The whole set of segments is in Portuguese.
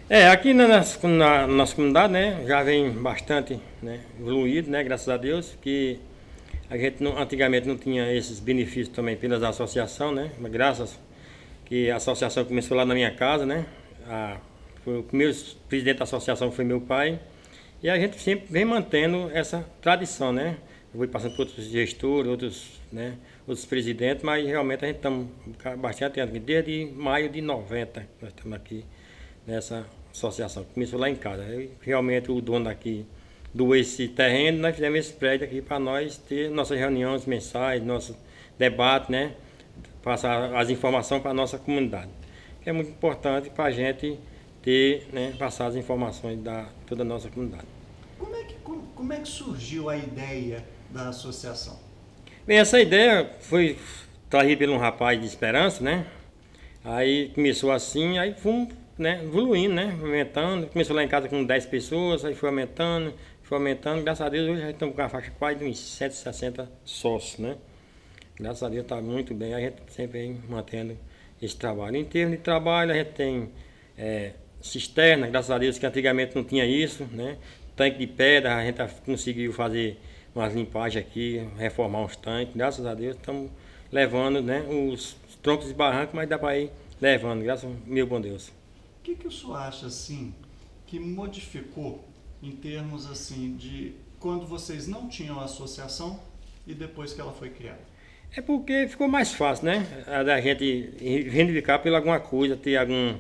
Aqui na nossa comunidade, né, já vem bastante, né, evoluído, né, graças a Deus, que a gente antigamente não tinha esses benefícios também pelas associações, né, mas graças que a associação começou lá na minha casa, né, foi o primeiro presidente da associação foi meu pai, e a gente sempre vem mantendo essa tradição, né, eu fui passando por outros gestores, outros presidentes, mas realmente a gente estamos bastante tempo, desde maio de 90 nós estamos aqui nessa associação. Começou lá em casa. Aí, realmente o dono daqui doou esse terreno, nós fizemos esse prédio aqui para nós ter nossas reuniões mensais, nossos debates, né? Passar as informações para a nossa comunidade. Que é muito importante para a gente ter, né, passar as informações da toda a nossa comunidade. Como é que surgiu a ideia da associação? Bem, essa ideia foi trazida por um rapaz de Esperança, né? Aí começou assim, aí fomos, né, evoluindo, né? Aumentando. Começou lá em casa com 10 pessoas, aí foi aumentando. Graças a Deus hoje já estamos com a faixa quase de uns 160 sócios, né? Graças a Deus está muito bem, a gente sempre vem mantendo esse trabalho. Em termos de trabalho, a gente tem cisterna, graças a Deus que antigamente não tinha isso, né? Tanque de pedra, a gente conseguiu fazer umas limpagens aqui, reformar uns tanques, graças a Deus estamos levando, né, os troncos de barranco, mas dá para ir levando, graças ao meu bom Deus. O que o senhor acha assim que modificou em termos assim de quando vocês não tinham a associação e depois que ela foi criada? É porque ficou mais fácil, né? A da gente reivindicar por alguma coisa, ter algum,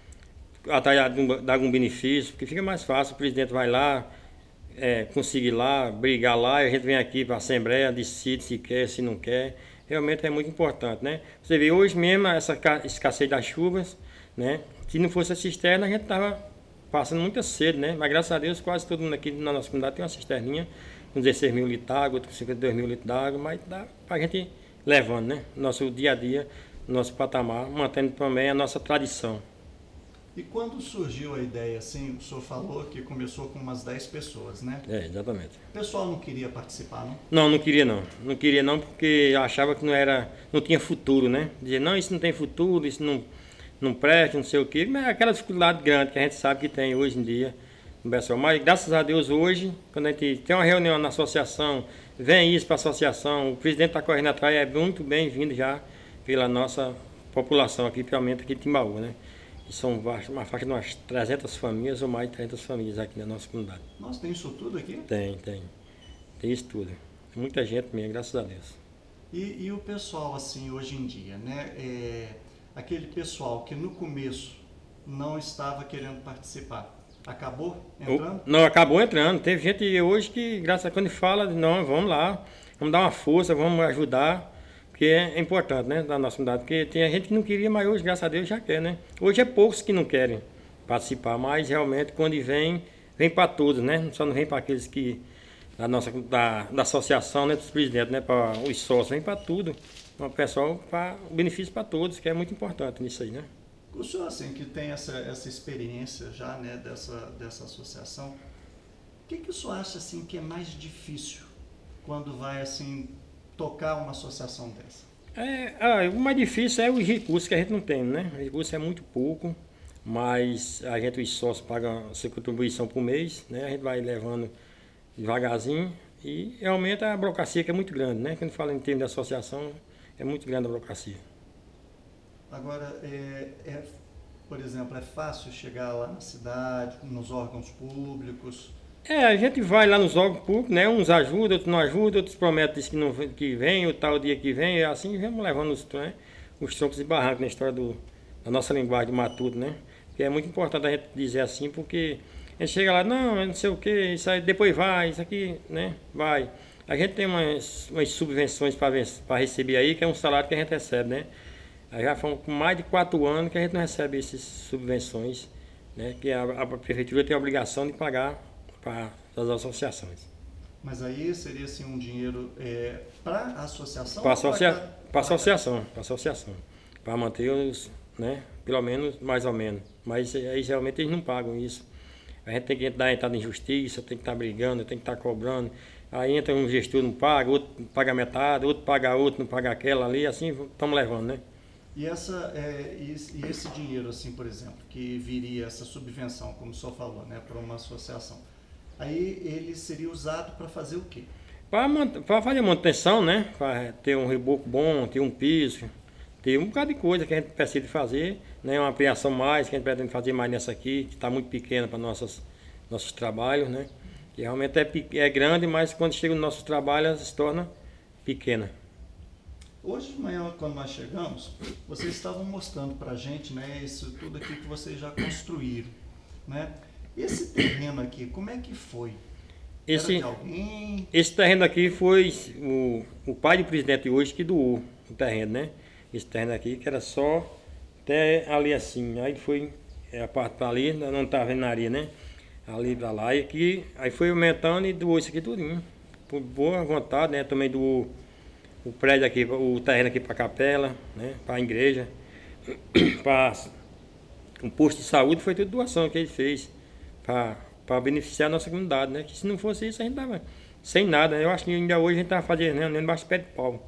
atrás de algum benefício, porque fica mais fácil, o presidente vai lá, conseguir lá, brigar lá, e a gente vem aqui para a Assembleia, decide se quer, se não quer. Realmente é muito importante, né? Você vê hoje mesmo essa escassez das chuvas, né? Se não fosse a cisterna, a gente estava passando muita sede, né? Mas graças a Deus quase todo mundo aqui na nossa comunidade tem uma cisterninha, com 16 mil litros d'água, outro com 52 mil litros d'água, mas dá para a gente ir levando, né? Nosso dia a dia, nosso patamar, mantendo também a nossa tradição. E quando surgiu a ideia, assim, o senhor falou que começou com umas 10 pessoas, né? Exatamente. O pessoal não queria participar, não? Não, não queria não. Não queria não porque achava que não tinha futuro, né? Dizia, não, isso não tem futuro, isso não presta, não sei o quê. Mas é aquela dificuldade grande que a gente sabe que tem hoje em dia no pessoal. Mas graças a Deus hoje, quando a gente tem uma reunião na associação, vem isso para a associação, o presidente está correndo atrás, é muito bem-vindo já pela nossa população aqui, principalmente aqui de Timbaúba, né? E são uma faixa de umas 300 famílias ou mais de 300 famílias aqui na nossa comunidade. Nossa, tem isso tudo aqui? Tem, tem. Tem isso tudo. Muita gente mesmo, graças a Deus. E o pessoal, assim, hoje em dia, né? Aquele pessoal que no começo não estava querendo participar, acabou entrando? Não, acabou entrando. Teve gente hoje que, graças a quando fala, não, vamos lá, vamos dar uma força, vamos ajudar, porque é importante, né, da nossa comunidade. Porque tem gente que não queria, mas hoje, graças a Deus, já quer, né? Hoje é poucos que não querem participar, mas realmente quando vem para todos, né? Só não vem para aqueles que da associação, né, dos presidentes, né, para os sócios, vem para tudo. O pessoal, para benefício para todos, que é muito importante nisso aí, né? O senhor, assim, que tem essa experiência já, né, dessa associação, o que o senhor acha, assim, que é mais difícil quando vai, assim, tocar uma associação dessa? O mais difícil é os recursos que a gente não tem, né? O recurso é muito pouco, mas a gente, os sócios, paga a sua contribuição por mês, né? A gente vai levando devagarzinho e aumenta a burocracia que é muito grande, né? Quando fala em termos de associação, é muito grande a burocracia. Agora, por exemplo, é fácil chegar lá na cidade, nos órgãos públicos? A gente vai lá nos órgãos públicos, né? Uns ajudam, outros não ajudam, outros prometem que, não, que vem, ou tal dia que vem, e assim vamos levando os troncos e barrancos na história da nossa linguagem de matuto, né? Que é muito importante a gente dizer assim, porque a gente chega lá, não, não sei o que, isso aí depois vai, isso aqui, né? Vai. A gente tem umas subvenções para receber aí, que é um salário que a gente recebe, né? Aí já foram com mais de 4 anos que a gente não recebe essas subvenções, né? Que a prefeitura tem a obrigação de pagar para as associações. Mas aí seria, assim, um dinheiro para a associação Para ou associa, para cada? para associação. Para manter os, né? Pelo menos, mais ou menos. Mas aí geralmente eles não pagam isso. A gente tem que dar entrada em justiça, tem que estar brigando, tem que estar cobrando. Aí entra um gestor, não paga, outro paga metade, outro paga outro, não paga aquela ali, assim estamos levando, né? E, e esse dinheiro, assim, por exemplo, que viria essa subvenção, como o senhor falou, né, para uma associação, aí ele seria usado para fazer o quê? Para fazer manutenção, né? Para ter um reboco bom, ter um piso, ter um bocado de coisa que a gente precisa fazer, né? Uma ampliação mais, que a gente pretende fazer mais nessa aqui, que está muito pequena para nossos trabalhos, né? Que realmente é grande, mas quando chega no nosso trabalho ela se torna pequena. Hoje de manhã, quando nós chegamos, vocês estavam mostrando para a gente, né, isso tudo aqui que vocês já construíram, né? Esse terreno aqui, como é que foi? Era de alguém? Esse terreno aqui foi o pai do presidente hoje que doou o terreno, né? Esse terreno aqui que era só até ali assim, aí foi a parte para ali, não estava vendo na areia, né? Ali para lá, e aqui, aí foi aumentando e doou isso aqui tudinho. Por boa vontade, né? Também doou o prédio aqui, o terreno aqui para a capela, né? Para a igreja, para um posto de saúde, foi tudo doação que ele fez para beneficiar a nossa comunidade, né? Que se não fosse isso a gente tava sem nada, né? Eu acho que ainda hoje a gente estava fazendo reunião debaixo do pé de pau.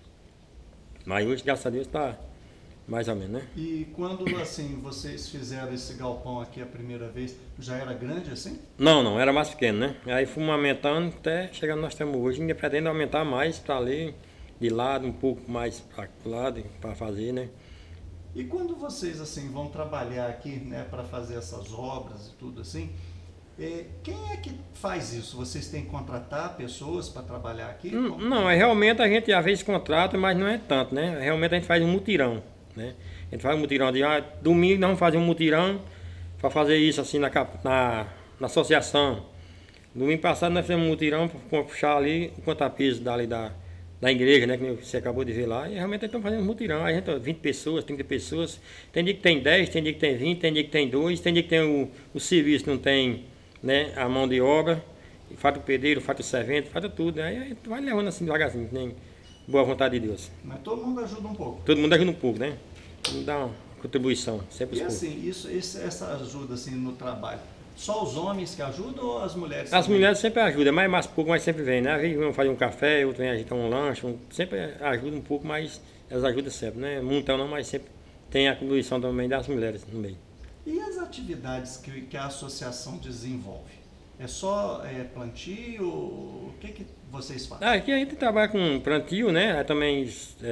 Mas hoje, graças a Deus, está mais ou menos, né? E quando, assim, vocês fizeram esse galpão aqui a primeira vez, já era grande assim? Não, era mais pequeno, né? Aí fomos aumentando até chegar onde nós estamos hoje. Ainda pretendo aumentar mais para ali, de lado, um pouco mais para o lado, para fazer, né? E quando vocês, assim, vão trabalhar aqui, né, para fazer essas obras e tudo assim, quem é que faz isso? Vocês têm que contratar pessoas para trabalhar aqui? Não, realmente a gente às vezes contrata, mas não é tanto, né? Realmente a gente faz um mutirão, né? A gente faz um mutirão de domingo nós vamos fazer um mutirão para fazer isso assim na associação. Domingo passado nós fizemos um mutirão para puxar ali o conta-piso da igreja, né? Que você acabou de ver lá. E realmente estamos fazendo um mutirão. A gente 20 pessoas, 30 pessoas. Tem dia que tem 10, tem dia que tem 20, tem dia que tem 2, tem dia que tem o serviço, não tem, né, a mão de obra. Falta o pedreiro, falta o servente, falta tudo. Aí a gente vai levando assim devagarzinho, que nem boa vontade de Deus. Mas todo mundo ajuda um pouco. Todo mundo ajuda um pouco, né? Todo mundo dá uma contribuição, sempre E assim, essa ajuda assim no trabalho, só os homens que ajudam ou as mulheres As também? mulheres sempre ajudam, é mais pouco, mas sempre vem, né? Às vezes vamos fazer um café, outro vem agitar um lanche, sempre ajuda um pouco, mas elas ajudam sempre, né? Muitão não, mas sempre tem a contribuição também das mulheres no meio. E as atividades que a associação desenvolve? É só plantio? O que vocês fazem? Aqui a gente trabalha com plantio, né? Aí também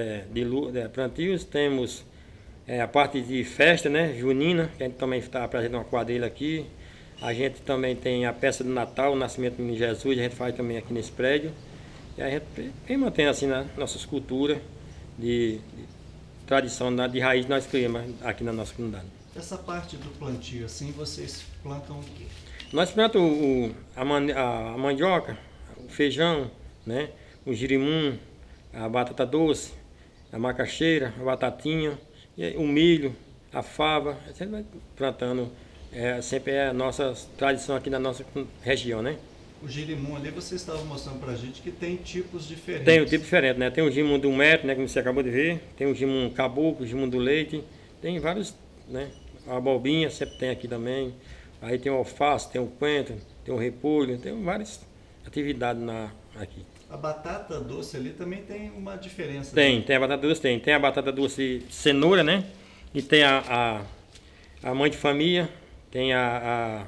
plantios, temos a parte de festa, né? Junina, que a gente também está apresentando uma quadrilha aqui. A gente também tem a peça do Natal, o nascimento do Menino Jesus, a gente faz também aqui nesse prédio. E a gente vem mantendo assim na nossas culturas de tradição, de raiz nós criamos aqui na nossa comunidade. Essa parte do plantio, assim, vocês plantam o quê? Nós plantamos a mandioca, o feijão, né? O girimum, a batata doce, a macaxeira, a batatinha, o milho, a fava, a gente vai plantando. Sempre é a nossa tradição aqui na nossa região, né? O girimum ali, vocês estavam mostrando pra gente que tem tipos diferentes. Tem um tipo diferente, né? Tem o girimum do metro, né? Como você acabou de ver. Tem o girimum caboclo, o girimum do leite. Tem vários, né? A abobrinha sempre tem aqui também. Aí tem o alface, tem o coentro, tem o repolho. Tem várias atividades aqui. A batata doce ali também tem uma diferença. Tem a batata doce, tem. Tem a batata doce cenoura, né? E tem a mãe de família. Tem a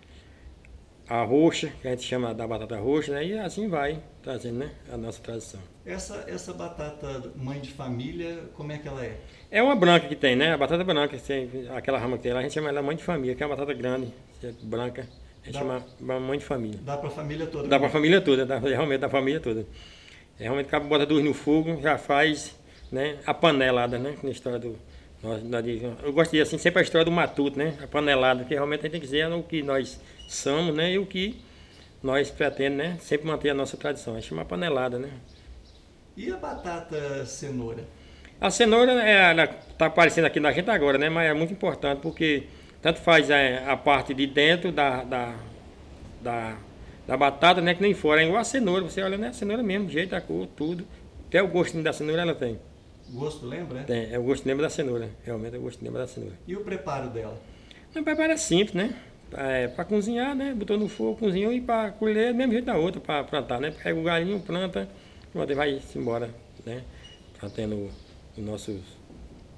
roxa, que a gente chama da batata roxa, né? E assim vai trazendo, né? A nossa tradição. Essa batata mãe de família, como é que ela é? É uma branca que tem, né? A batata branca, aquela rama que tem lá, a gente chama ela mãe de família, que é uma batata grande, branca. A gente chama mãe de família. Dá para a família toda? Dá para a família toda, realmente da família toda. Realmente acaba bota duas no fogo, já faz, né? A panelada, né? Na história do... Eu gosto de assim, sempre a história do matuto, né? A panelada, que realmente a gente tem que dizer o que nós somos, né? E o que nós pretendemos, né? Sempre manter a nossa tradição. A gente chama panelada, né? E a batata cenoura? A cenoura, ela está aparecendo aqui na gente agora, né? Mas é muito importante porque tanto faz a parte de dentro da batata, né? Que nem fora. É igual a cenoura. Você olha, né? A cenoura mesmo, jeito, a cor, tudo. Até o gostinho da cenoura ela tem. Gosto lembra? Tem, o gosto lembra da cenoura. Realmente o gosto lembra da cenoura. E o preparo dela? O preparo é simples, né? Para cozinhar, né? Botou no fogo, cozinhou e para colher, mesmo jeito da outra, para plantar, né? Pega o galinho, planta, pronto, e vai embora, né? Plantando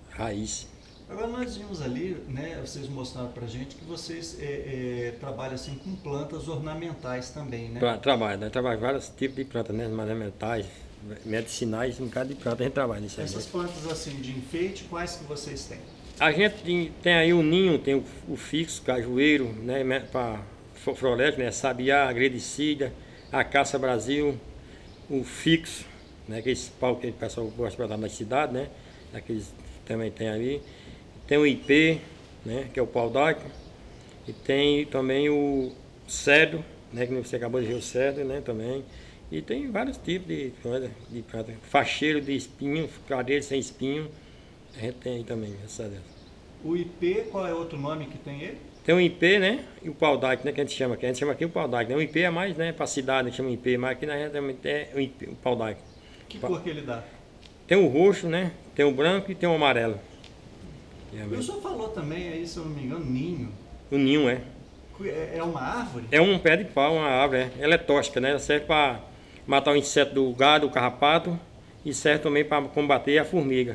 raiz. Agora nós vimos ali, né, vocês mostraram pra gente que vocês trabalham assim com plantas ornamentais também, né? Trabalho, né? Trabalho vários tipos de plantas, né? Ornamentais, medicinais, um bocado de planta a gente trabalha nisso aí. Essas plantas assim de enfeite, quais que vocês têm? A gente tem aí o ninho, tem o fixo, cajueiro, né? Para floresta, né? Sabiá, agredicida, a caça Brasil, o fixo, né? Aqueles pau que o pessoal gosta de plantar na cidade, né? Aqueles também tem ali. Tem o IP, né? Que é o pau d'arco. E tem também o cedro, né? Que você acabou de ver o cedro, né? Também. E tem vários tipos de planta. Facheiro de espinho, cadeira sem espinho. A gente tem aí também, graças a Deus. O IP, qual é outro nome que tem ele? Tem o IP, né? E o pau d'arco, né? Que a gente chama aqui. A gente chama aqui o pau d'arco, né? O IP é mais, né? Para cidade, a gente chama IP, mas aqui na gente também tem o, IP, o pau d'arco. Que cor que ele dá? Tem o roxo, né? Tem o branco e tem o amarelo. E o senhor falou também aí, se eu não me engano, ninho. O ninho é. É uma árvore? É um pé de pau, uma árvore. Ela é tóxica, né? Ela serve para matar o inseto do gado, o carrapato, e serve também para combater a formiga.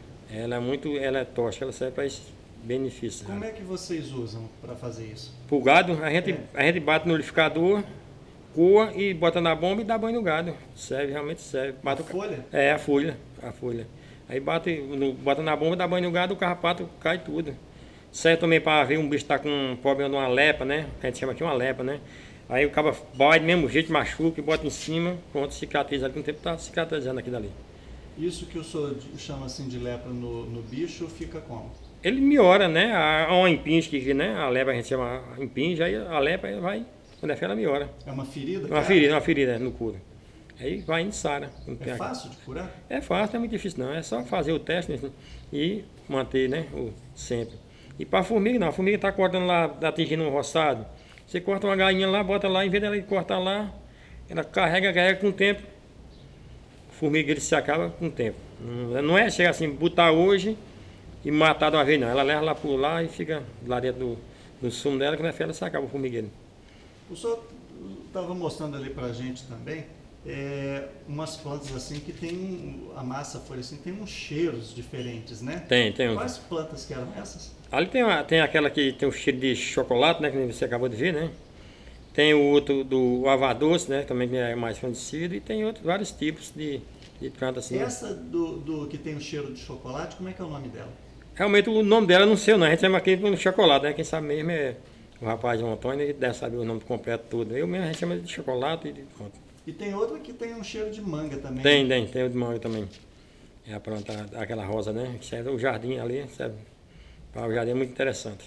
Ela é tóxica, ela serve para esses benefícios. Como é que vocês usam para fazer isso? Pro gado, a gente bate no liquidificador, coa e bota na bomba e dá banho no gado. Serve, realmente serve. Bate folha? É, a folha. Aí bota na bomba, dá banho no gado, o carrapato cai tudo. Serve também para ver um bicho tá com um problema de uma lepa, né? A gente chama aqui uma lepa, né? Aí o cara vai do mesmo jeito, machuca e bota em cima, pronto, cicatriza ali, com o tempo tá cicatrizando aqui dali. Isso que o senhor chama assim de lepra no bicho fica como? Ele melhora, né? Há uma impinge que, né? A lepra a gente chama impinge, aí a lepra vai, quando é feia ela melhora. É uma ferida? Uma ferida no couro. Aí vai indo sara. É fácil de curar? É fácil, não é muito difícil não. É só fazer o teste, né, e manter, né? Sempre. E para a formiga não, a formiga está cortando lá, tá atingindo um roçado. Você corta uma galinha lá, bota lá, em vez dela cortar lá, ela carrega com o tempo. A formiga ele se acaba com o tempo. Não é chegar assim, botar hoje e matar de uma vez não. Ela leva lá por lá e fica lá dentro do sumo dela, que na fé ela se acaba o formigueiro. O senhor estava mostrando ali pra gente também umas plantas assim que tem a massa folha assim, tem uns cheiros diferentes, né? Tem. Quais plantas que eram essas? Ali tem aquela que tem o cheiro de chocolate, né? Que você acabou de ver, né? Tem o outro do avadoce, né? Também que é mais conhecido. E tem vários tipos de plantas assim. Essa do que tem o cheiro de chocolate, como é que é o nome dela? Realmente o nome dela eu não sei não. A gente chama aqui de chocolate, né? Quem sabe mesmo é o rapaz João Antônio, ele deve saber o nome completo tudo. Eu mesmo a gente chama de chocolate e pronto. E tem outra que tem um cheiro de manga também. Tem o de manga também. É a planta, aquela rosa, né? Que serve o jardim ali, serve. Para o jardim é muito interessante.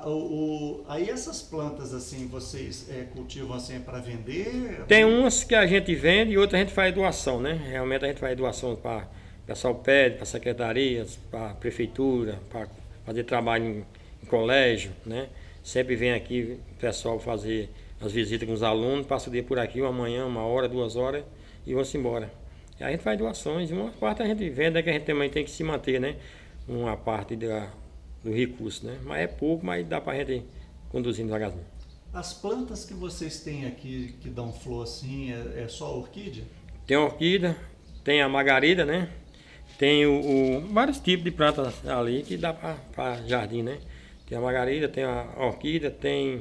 Aí essas plantas assim, vocês cultivam assim para vender? Tem umas que a gente vende e outras a gente faz doação, né? Realmente a gente faz doação para o pessoal pede, para secretarias, para a prefeitura, para fazer trabalho em colégio, né? Sempre vem aqui o pessoal fazer as visitas com os alunos, passa o dia por aqui, uma manhã, 1 hora, 2 horas e vão-se embora. E a gente faz doações, uma parte a gente vende, é que a gente também tem que se manter, né? Uma parte do recurso, né? Mas é pouco, mas dá para a gente conduzir devagarzinho. As plantas que vocês têm aqui que dão flor assim, é só orquídea? Tem a orquídea, tem a margarida, né? Tem vários tipos de plantas ali que dá para jardim, né? Tem a margarida, tem a orquídea, tem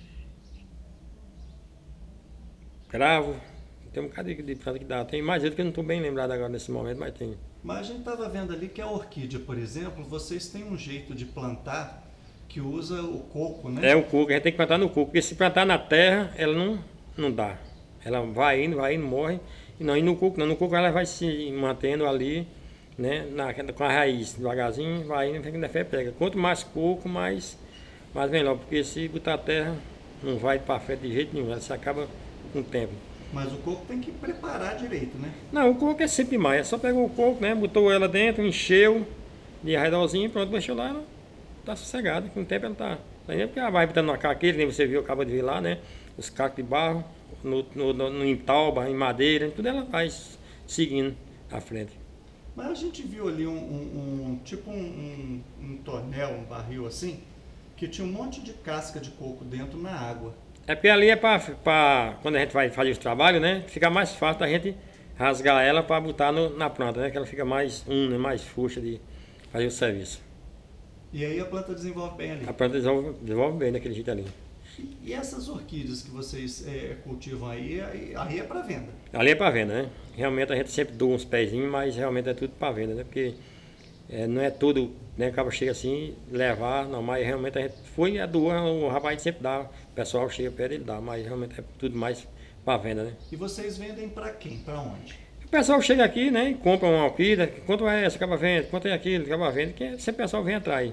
cravo, tem um bocado de planta que dá. Tem mais outro que eu não estou bem lembrado agora nesse momento, mas tem. Mas a gente estava vendo ali que a orquídea, por exemplo, vocês têm um jeito de plantar que usa o coco, né? É o coco, a gente tem que plantar no coco, porque se plantar na terra, ela não dá. Ela vai indo, morre. E não, e no coco não, no coco ela vai se mantendo ali, né? Com a raiz, devagarzinho, vai indo, ainda fé pega. Quanto mais coco, mais melhor, porque se botar a terra, não vai para frente de jeito nenhum, ela se acaba com o tempo. Mas o coco tem que preparar direito, né? Não, o coco é sempre mais. É só pegar o coco, né? Botou ela dentro, encheu de arredorzinho, pronto, deixou lá, ela tá sossegada. Com o tempo ela tá. Porque ela vai botando uma caqueira, nem você viu, acaba de ver lá, né? Os cacos de barro, em tauba, em madeira, tudo ela vai seguindo à frente. Mas a gente viu ali tipo um tonel, um barril assim, que tinha um monte de casca de coco dentro na água. É porque ali é para quando a gente vai fazer os trabalhos, né? Fica mais fácil da gente rasgar ela para botar na planta, né? Que ela fica mais mais frouxa fazer o serviço. E aí a planta desenvolve bem ali. A planta desenvolve bem daquele jeito ali. E essas orquídeas que vocês cultivam aí é para venda? Ali é para venda, né? Realmente a gente sempre doa uns pezinhos, mas realmente é tudo para venda, né? Porque não é tudo, né? Acaba chega assim, levar, não, mas realmente a gente foi a doa, o rapaz sempre dá, o pessoal chega perto ele dá, mas realmente é tudo mais para venda, né? E vocês vendem para quem? Para onde? O pessoal chega aqui, né? Compra uma orquídea, quanto é essa, acaba vendo, quanto é aquilo, acaba vendo, que sempre o pessoal vem atrás,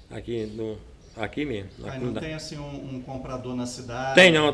aqui mesmo. Aí não tem assim um comprador na cidade? Tem não.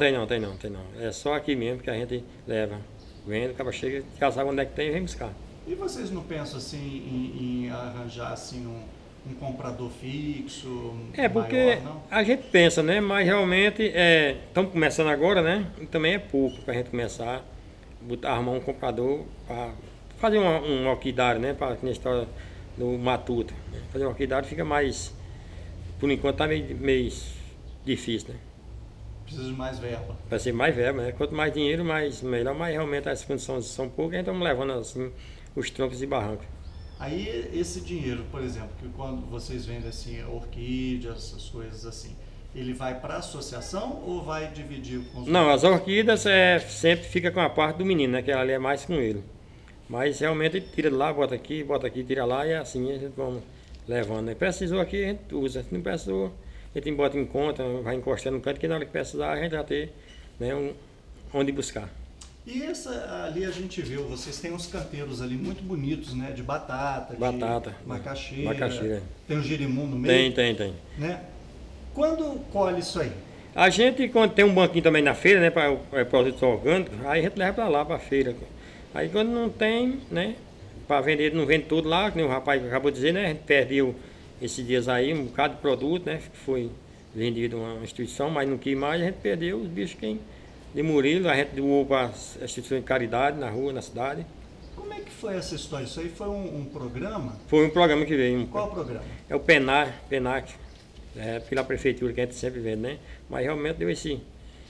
É só aqui mesmo que a gente leva, vende, acaba chega, já sabe onde é que tem e vem buscar. E vocês não pensam assim em arranjar assim um comprador fixo, Porque maior, não? a gente pensa, né? Mas realmente estamos começando agora, né? E também é pouco para a gente começar a arrumar um comprador para fazer um orquidário, né? Para a história do matuto. Né? Fazer um orquidário fica mais, por enquanto está meio difícil, né? Precisa de mais verba. Vai ser mais verba, né? Quanto mais dinheiro, mais melhor, mas realmente as condições são poucas, então estamos levando assim os troncos e barrancos. Aí esse dinheiro, por exemplo, que quando vocês vendem assim orquídeas, essas coisas assim, ele vai para a associação ou vai dividir com os Não, as orquídeas sempre fica com a parte do menino, né? Que ali é mais com ele. Mas realmente ele tira de lá, bota aqui, tira lá e assim a gente vamos levando. Né? Precisou aqui, a gente usa. Se não precisou, a gente bota em conta, vai encostando no canto, que na hora que precisar a gente já tem, né, onde buscar. E ali a gente viu, vocês têm uns canteiros ali muito bonitos, né? De batata, de macaxeira. Tem o girimum no meio. Tem. Né? Quando colhe isso aí? A gente, quando tem um banquinho também na feira, né? Para produtos orgânicos, aí a gente leva para lá, para a feira. Aí quando não tem, né? Para vender, não vende tudo lá, que nem o rapaz acabou de dizer, né? A gente perdeu esses dias aí um bocado de produto, né? Que foi vendido uma instituição, mas não quis mais, a gente perdeu os bichos de Murilo, a gente doou para a instituição de caridade na rua, na cidade. Como é que foi essa história? Isso aí foi um programa? Foi um programa que veio. Qual programa? É o PENAC, pela prefeitura que a gente sempre vê, né? Mas realmente deu esse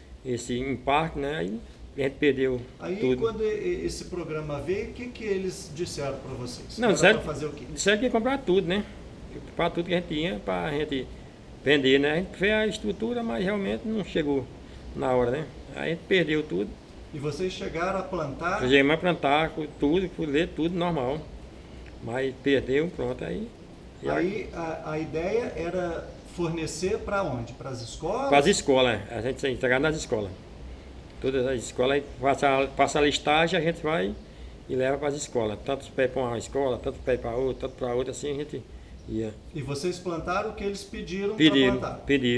impacto, né? Aí a gente perdeu aí, tudo. Quando esse programa veio, o que eles disseram para vocês? Não, disseram fazer o quê? Disseram que ia comprar tudo, né? Comprar tudo que a gente tinha para a gente vender, né? A gente fez a estrutura, mas realmente não chegou na hora, né? Aí a gente perdeu tudo. E vocês chegaram a plantar? Chegamos a plantar tudo, colher tudo normal. Mas perdeu, pronto, aí... Aí a ideia era fornecer para onde? Para as escolas? Para as escolas, a gente entregar nas escolas. Todas as escolas, passa a listagem, a gente vai e leva para as escolas. Tantos pés para uma escola, tantos pés para outra, tanto para outra, assim a gente ia. E vocês plantaram o que eles pediram para plantar?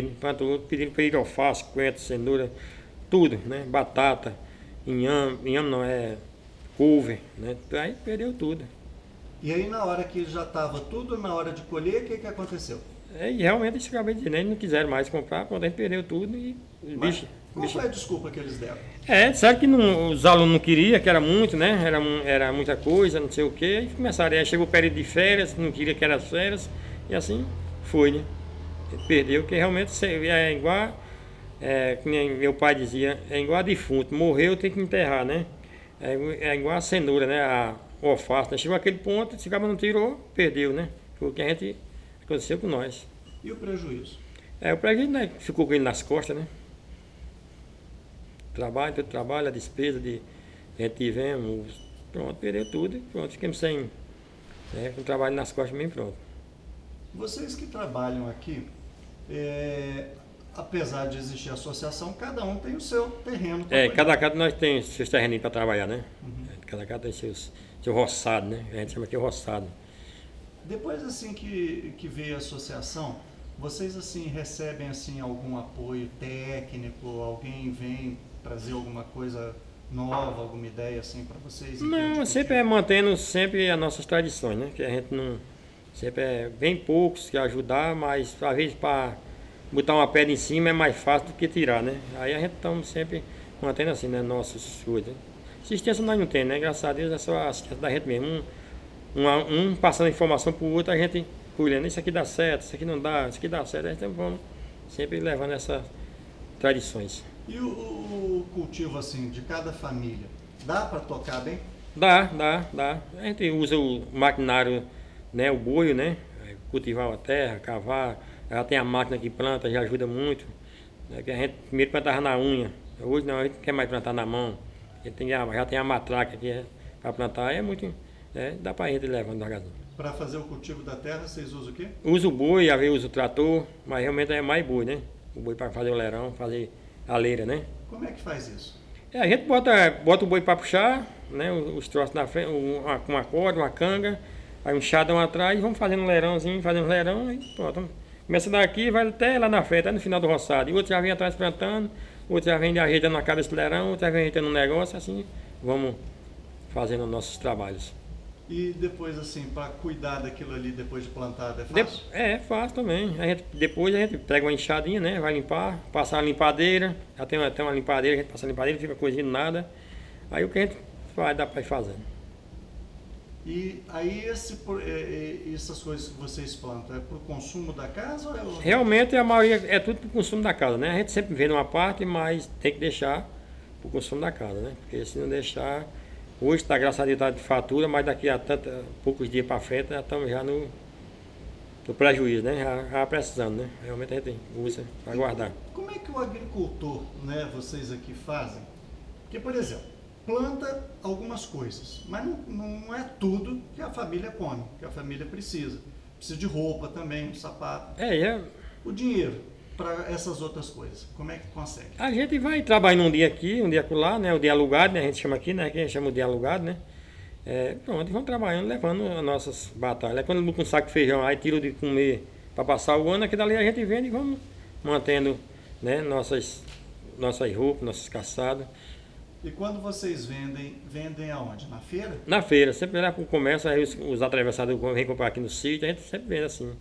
Pediram alface, coentro, cenoura, tudo, né? Batata, inhame não é couve, né? Aí perdeu tudo. E aí na hora que já estava tudo na hora de colher, o que aconteceu? E realmente eles acabam de dizer, eles não quiseram mais comprar, quando a gente perdeu tudo e os bichos... Qual foi a desculpa que eles deram? Sabe que os alunos não queriam, que era muito, né? Era muita coisa, não sei o quê. E começaram, aí chegou o período de férias, não queria que era as férias, e assim foi, né? Perdeu, que realmente é igual, que nem meu pai dizia, é igual a defunto, morreu tem que enterrar, né? É igual a cenoura, né? O alface, né? Chegou aquele ponto, se o cara não tirou, perdeu, né? Foi o que aconteceu com nós. E o prejuízo? O prejuízo, né? Ficou com ele nas costas, né? Todo trabalho, a despesa a gente tivemos, pronto, perdeu tudo, pronto, ficamos sem, com o trabalho nas costas mesmo, pronto. Vocês que trabalham aqui, apesar de existir associação, cada um tem o seu terreno. Cada casa nós tem seus terreninhos para trabalhar, né? Uhum. Cada casa tem seu roçado, né? A gente chama aqui roçado. Depois assim que veio a associação, vocês assim recebem assim algum apoio técnico, alguém vem trazer alguma coisa nova, alguma ideia assim para vocês? Não, sempre mantendo sempre as nossas tradições, né? Que a gente não sempre bem poucos que ajudar, mas às vezes para botar uma pedra em cima é mais fácil do que tirar, né? Aí a gente estamos sempre mantendo assim, né? Nossas coisas. Assistência nós não temos, né? Graças a Deus é só a assistência da gente mesmo. Um passando informação para o outro, a gente cuidando, isso aqui dá certo, isso aqui não dá, isso aqui dá certo, a gente vamos sempre levando essas tradições. E o cultivo assim de cada família, dá para tocar bem? Dá. A gente usa o maquinário, né, o boio, né? A cultivar a terra, cavar. Já tem a máquina que planta, já ajuda muito. Né? Que a gente primeiro plantava na unha. Hoje não, a gente não quer mais plantar na mão. Já tem a matraca aqui para plantar, é muito. Dá para a gente ir levando devagarzinho. Para fazer o cultivo da terra, vocês usam o quê? Uso o boi, às vezes uso o trator, mas realmente é mais boi, né? O boi para fazer o leirão, fazer a leira, né? Como é que faz isso? A gente bota o boi para puxar, né? Os troços na frente, com uma corda, uma canga, aí um chadão atrás, e vamos fazendo um leirãozinho, fazendo um leirão, e pronto. Começa daqui e vai até lá na frente, até no final do roçado. E outro já vem atrás plantando, outro já vem ajeitando na cabeça do leirão, outro já vem ajeitando um negócio, assim, vamos fazendo nossos trabalhos. E depois, assim, para cuidar daquilo ali depois de plantado, é fácil? É fácil também. Depois a gente pega uma enxadinha, né? Vai limpar, passar a limpadeira. Já tem até uma limpadeira, a gente passa a limpadeira, não fica cozindo nada. Aí o que a gente faz, dá para ir fazendo. E aí essas coisas que vocês plantam, é para o consumo da casa ou é o... Realmente a maioria é tudo para o consumo da casa, né? A gente sempre vende uma parte, mas tem que deixar para o consumo da casa, né? Porque se não deixar... Hoje está, graças a Deus, tá de fatura, mas daqui a poucos dias para frente já estamos já no prejuízo, né? Já precisando, né? Realmente a gente usa para guardar. Como é que o agricultor, né, vocês aqui fazem? Porque, por exemplo, planta algumas coisas, mas não é tudo que a família come, que a família precisa. Precisa de roupa também, de sapato. O dinheiro para essas outras coisas, como é que consegue? A gente vai trabalhando um dia aqui, um dia lá, né? O dia alugado, né? A gente chama aqui, né? Que a gente chama o dia alugado, né? Pronto, e vamos trabalhando, levando as nossas batalhas. Quando lucra um saco de feijão, aí tiro de comer para passar o ano, aqui dali a gente vende e vamos mantendo, né? Nossas roupas, nossos caçados. E quando vocês vendem aonde? Na feira? Na feira, sempre lá para o comércio, aí os atravessadores vêm comprar aqui no sítio, a gente sempre vende assim.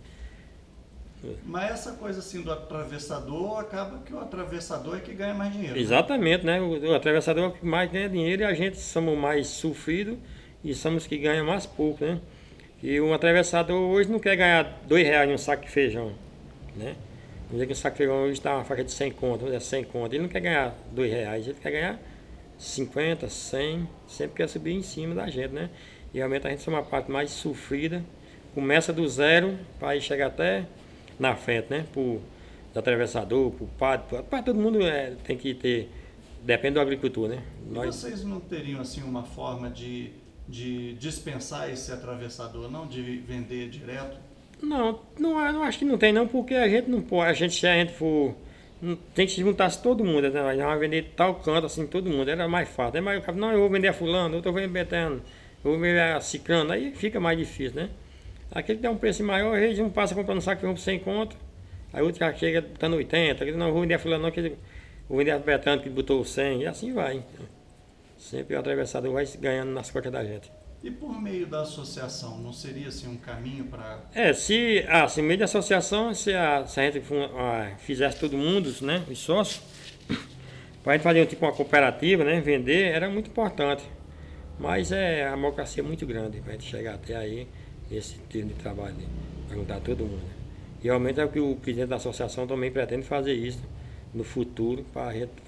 Mas essa coisa assim do atravessador, acaba que o atravessador é que ganha mais dinheiro. Exatamente, né? O atravessador é o que mais ganha dinheiro e a gente somos mais sofridos e somos que ganha mais pouco, né? E um atravessador hoje não quer ganhar R$2 em um saco de feijão, né? Vamos dizer que o saco de feijão hoje está uma faca de 100 conto, vamos dizer 100 conto. Ele não quer ganhar R$2, ele quer ganhar 50, 100, sempre quer subir em cima da gente, né? E realmente a gente é uma parte mais sofrida, começa do zero para chegar até na frente, né? Pro atravessador, pro padre, para todo mundo tem que ter, depende do agricultor, né? E vocês não teriam assim uma forma de dispensar esse atravessador, não de vender direto? Não acho que não tem não, porque a gente não pode, se a gente for, tem que se juntar todo mundo, né? Nós vamos vender tal canto, assim, todo mundo, era mais fácil, né? Mas não, eu vou vender a fulano, eu estou vendendo betano, eu vou vender a ciclano, aí fica mais difícil, né? Aquele que dá um preço maior, às vezes um passa comprando um saco de feijão por 100 conto, aí outro já chega botando 80, não, eu vou vender a fulano não, que vou vender a betano que botou 100, e assim vai. Sempre o atravessador vai ganhando nas costas da gente. E por meio da associação, não seria assim um caminho para... Se meio da associação, se a gente fizesse todo mundo, né, os sócios, para a gente fazer tipo uma cooperativa, né, vender, era muito importante. Mas a burocracia é muito grande para a gente chegar até aí, esse tipo de trabalho, para juntar todo mundo. E realmente é o que o presidente da associação também pretende fazer isso no futuro, para a gente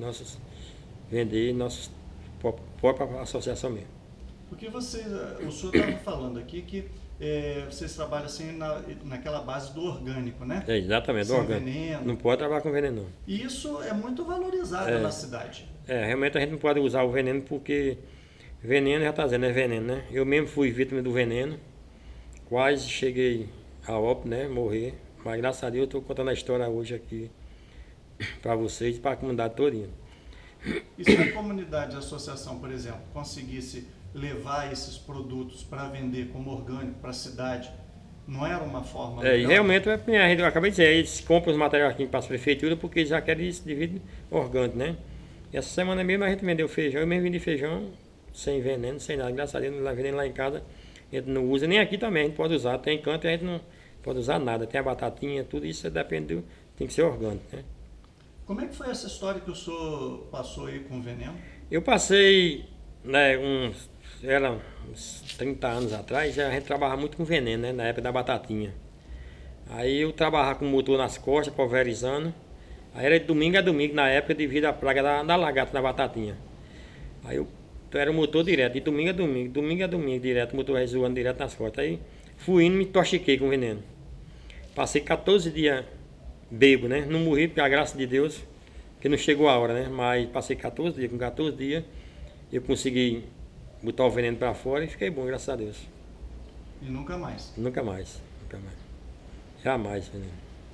vender nossa própria associação mesmo. Porque o senhor estava falando aqui que vocês trabalham assim naquela base do orgânico, né? Exatamente, do orgânico. Veneno. Não pode trabalhar com veneno, não. E isso é muito valorizado na cidade. Realmente a gente não pode usar o veneno porque veneno já está dizendo, é veneno, né? Eu mesmo fui vítima do veneno, quase cheguei a óbito, né? Morrer. Mas graças a Deus eu estou contando a história hoje aqui para vocês e para a comunidade todinha. E se a comunidade, a associação, por exemplo, conseguisse levar esses produtos para vender como orgânico para a cidade, não era uma forma melhor? Realmente, eu acabei de dizer, eles compram os materiais aqui para a prefeitura porque eles já querem isso de vidro orgânico, né? E essa semana mesmo a gente vendeu feijão, eu mesmo vendi feijão sem veneno, sem nada, graças a Deus, vendendo lá em casa, a gente não usa, nem aqui também, a gente pode usar, tem canto e a gente não pode usar nada, tem a batatinha, tudo isso depende tem que ser orgânico, né? Como é que foi essa história que o senhor passou aí com veneno? Eu passei, né, uns 30 anos atrás, a gente trabalhava muito com veneno, né, na época da batatinha. Aí eu trabalhava com o motor nas costas, pulverizando. Aí era de domingo a domingo, na época, devido à praga da lagarta na batatinha. Aí eu era o motor direto, de domingo a domingo, direto, o motor zoando direto nas costas. Aí fui indo e me intoxiquei com veneno. Passei 14 dias bebo, né? Não morri, porque a graça de Deus, que não chegou a hora, né? Mas passei 14 dias, com 14 dias eu consegui botar o veneno para fora e fiquei bom, graças a Deus. E nunca mais? Nunca mais, nunca mais. Jamais, veneno.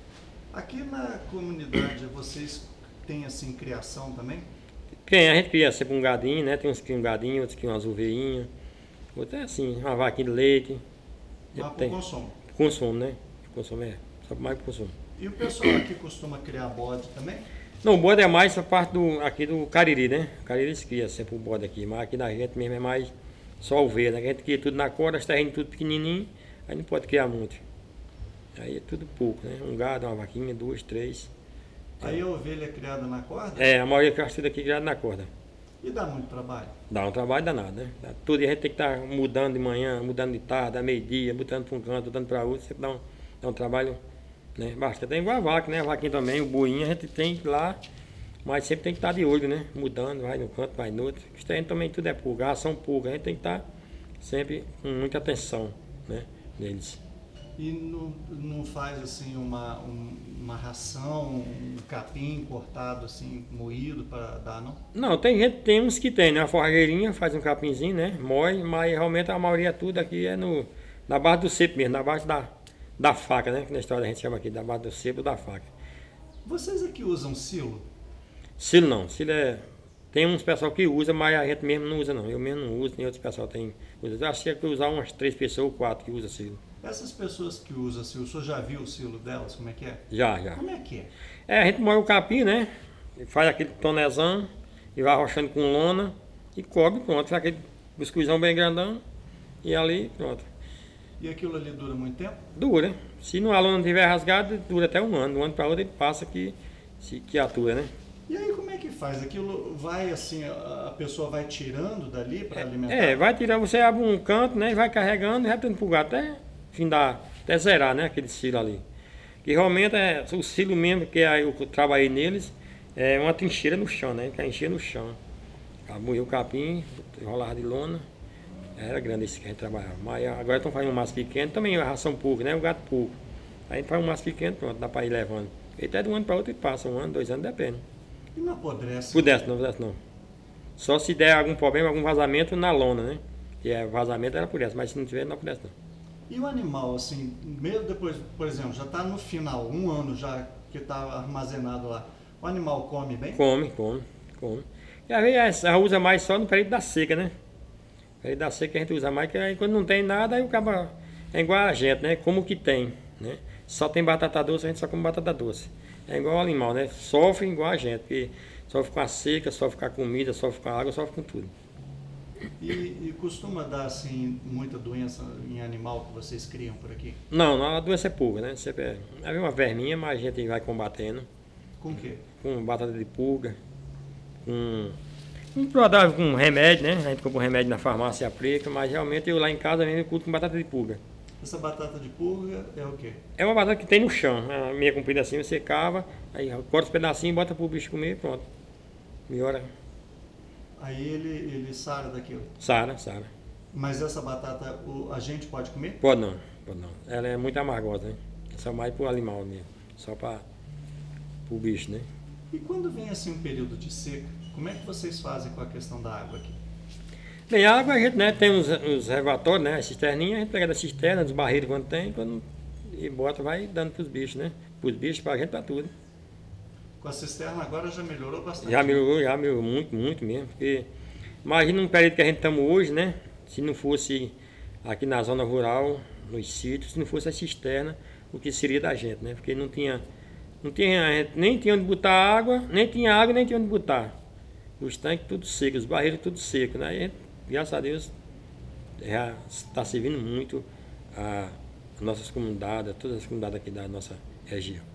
Aqui na comunidade, vocês têm assim criação também? Quem a gente cria sempre um gadinho, né? Tem uns que criam um gadinho, outros que criam umas ovelhinhas. Outros é assim, uma vaquinha de leite. Mas por Tem. consumo. Consumo, né? Consumo é. Só mais por consumo. E o pessoal aqui costuma criar bode também? Não, o bode é mais a parte aqui do Cariri, né? O Cariri eles criam sempre o bode aqui, mas aqui na gente mesmo é mais só ovelha, né? A gente cria tudo na corda, as terrenos tudo pequenininho, aí não pode criar muito. Aí é tudo pouco, né? Um gado, uma vaquinha, 2, 3. Aí a ovelha é criada na corda? É, a maioria que eu acho tudo aqui criado na corda. E dá muito trabalho? Dá um trabalho danado, né? Todo dia a gente tem que estar mudando de manhã, mudando de tarde, a meio-dia, botando para um canto, botando para outro, sempre dá um trabalho, né? Basta, tem igual a vaca, né? A vaquinha também, o boinho, a gente tem que ir lá, mas sempre tem que estar de olho, né? Mudando, vai no canto, vai no outro. Os terrenos também tudo é pulga, ração pulga, a gente tem que estar sempre com muita atenção, né? Neles. E não faz assim uma ração, um capim cortado assim, moído para dar, não? Não, tem gente, tem uns que tem, né? A forrageirinha faz um capinzinho, né? Moe, mas realmente a maioria tudo aqui é na base do cepo mesmo, na base da faca, né? Que na história a gente chama aqui, da base do cepo da faca. Vocês aqui usam silo? Silo não, silo é... Tem uns pessoal que usa, mas a gente mesmo não usa não. Eu mesmo não uso, nem outros pessoal usa. Eu acho que é que usar umas 3 pessoas ou 4 que usam silo. Essas pessoas que usam silo, o senhor já viu o silo delas, como é que é? Já. Como é que é? É, a gente moe o capim, né? E faz aquele tonezão e vai arrochando com lona e cobre, pronto. Faz aquele biscuizão bem grandão e ali, pronto. E aquilo ali dura muito tempo? Dura. Se a lona não tiver rasgado, dura até um ano. De um ano para outro ele passa que atua, né? E aí como é que faz? Aquilo vai assim, a pessoa vai tirando dali para alimentar? É, vai tirar, você abre um canto, né? E vai carregando e vai tendo pulgar até zerar, né? Aquele silo ali. Que realmente é o silo mesmo, que eu trabalhei neles, é uma trincheira no chão, né? Que é encher no chão. Moía o capim, enrolava de lona. Era grande esse que a gente trabalhava. Mas agora estão fazendo um mais pequeno, também a ração pouco, né? O gato pouco. Aí a gente faz um mais pequeno, pronto, dá para ir levando. E até de um ano para outro e passa, 1 ano, 2 anos, depende. E não apodrece? Pudesse não. Só se der algum problema, algum vazamento na lona, né? Que é vazamento ela pudesse, mas se não tiver, não pudesse não. E o animal, assim, mesmo depois, por exemplo, já está no final, 1 ano já que está armazenado lá, o animal come bem? Come. E às vezes a usa mais só no período da seca, né? No período da seca a gente usa mais, que aí quando não tem nada, aí o cabo é igual a gente, né? Como que tem, né? Só tem batata doce, a gente só come batata doce. É igual o animal, né? Sofre igual a gente, porque sofre com a seca, sofre com a comida, sofre com a água, sofre com tudo. E costuma dar, assim, muita doença em animal que vocês criam por aqui? Não, a doença é pulga, né? Sempre é uma verminha, mas a gente vai combatendo. Com o quê? Com batata de pulga, com remédio, né? A gente compra um remédio na farmácia e aplica, mas realmente eu lá em casa mesmo curto com batata de pulga. Essa batata de pulga é o quê? É uma batata que tem no chão, a meia comprida assim, você cava, aí corta os pedacinhos, bota pro bicho comer e pronto. Melhora. Aí ele sara daquilo. Sara. Mas essa batata a gente pode comer? Pode não. Ela é muito amargosa, né? É só mais pro animal mesmo, só pro bicho, né? E quando vem assim um período de seca, como é que vocês fazem com a questão da água aqui? Bem, a água a gente, né, tem os reservatórios, né, as cisterninhas, a gente pega da cisterna, dos barreiros quando tem, e bota, vai dando pros bichos, né? Pros bichos, pra gente, pra tudo. Com a cisterna agora já melhorou bastante. Já melhorou muito mesmo, porque imagina um período que a gente estamos hoje, né? Se não fosse aqui na zona rural, nos sítios, se não fosse a cisterna, o que seria da gente, né? Porque não tinha, a gente nem tinha onde botar água, nem tinha onde botar. Os tanques tudo secos, os barreiros tudo secos, né? E a gente, graças a Deus, já está servindo muito a nossas comunidades, todas as comunidades aqui da nossa região.